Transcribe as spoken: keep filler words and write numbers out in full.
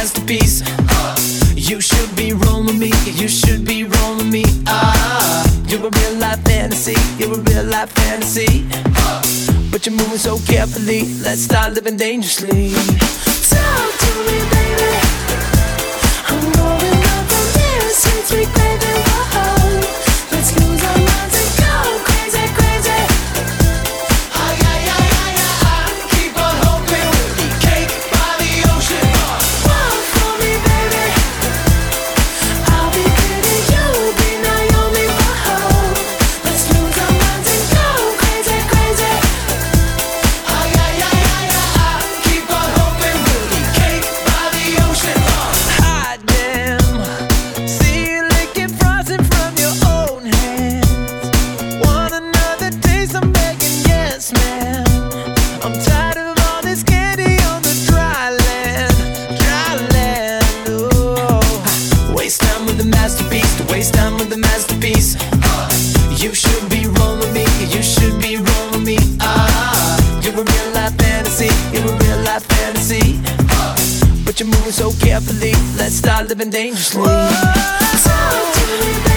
masterpiece. You should be rolling me, you should be rolling me. Ah, you're a real life fantasy, you're a real life fantasy. But you're moving so carefully, let's start living dangerously. Talk to me, baby. I'm rolling up from here, sweet, sweet baby. Whoa, let's lose our minds and go crazy, crazy. Ay, ay, ay, ay, ay, ay. Keep on hoping we'll be cake by the ocean. Walk for me, baby. I'll be pretty, you'll be Naomi. Whoa, let's lose our minds and go crazy, crazy. Ay, ay, ay, ay, ay, ay. Keep on hoping we'll be cake by the ocean. Hot damn, see you licking frosting from your own hands. Want another taste? I'm begging, yes, man. I'm tired of all this candy on the dry land, dry land. Oh, waste time with the masterpiece, to waste time with the masterpiece. You should be rolling me, you should be rolling me. Ah, you're a real life fantasy, you're a real life fantasy. But you're moving so carefully, let's start living dangerously. Talk to me, baby.